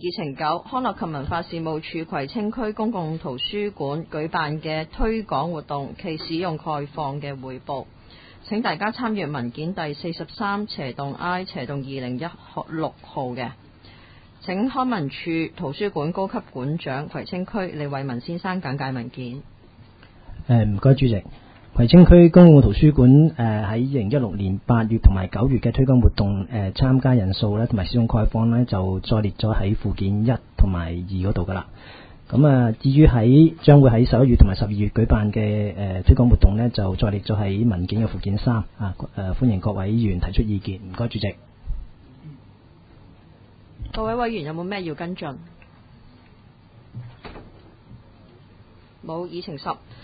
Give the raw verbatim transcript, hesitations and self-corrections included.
議程九，康樂及文化事務署葵青區公共圖書館舉辦嘅推廣活動其使用概況嘅匯報。請大家參閱文件第四十三斜洞 I 斜洞二零一六號嘅。請康文署圖書館高級館長葵青區李偉文先生簡介文件。 誒，唔該主席。葵青區公共圖書館誒喺二零一六年八月同埋九月嘅推廣活動誒參加人數咧同埋使用概況咧就再列咗喺附件一同埋二嗰度噶啦。咁啊，至於喺將會喺十一月同埋十二月舉辦嘅誒推廣活動咧，就再列咗喺文件嘅附件三啊。誒，歡迎各位議員提出意見。唔該主席。 各位委員有冇咩要跟進？冇。議程十。